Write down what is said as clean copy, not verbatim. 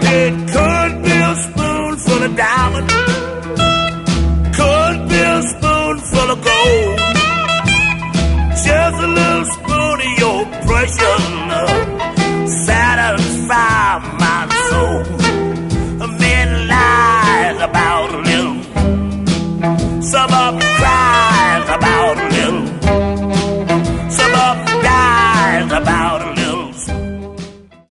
It could be a spoonful of diamond, could be a spoonful of gold, just a little spoon of your precious love, satisfy my soul. Men lies about a little, some of them cry